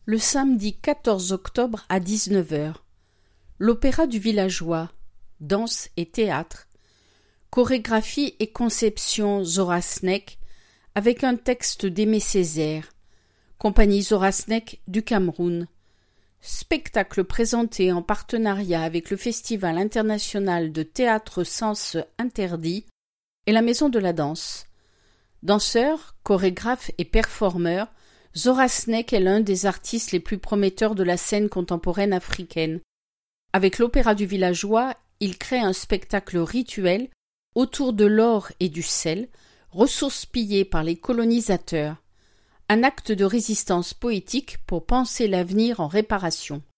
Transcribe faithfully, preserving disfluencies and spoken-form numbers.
Le samedi quatorze octobre à dix-neuf heures, l'Opéra du Villageois, danse et théâtre, chorégraphie et conception Zora Sneck avec un texte d'Aimé Césaire, compagnie Zora Sneck du Cameroun. Spectacle présenté en partenariat avec le Festival international de théâtre Sens Interdit et la Maison de la Danse. Danseur, chorégraphe et performeur, Zora Sneck est l'un des artistes les plus prometteurs de la scène contemporaine africaine. Avec l'Opéra du Villageois, il crée un spectacle rituel autour de l'or et du sel, ressources pillées par les colonisateurs. Un acte de résistance poétique pour penser l'avenir en réparation.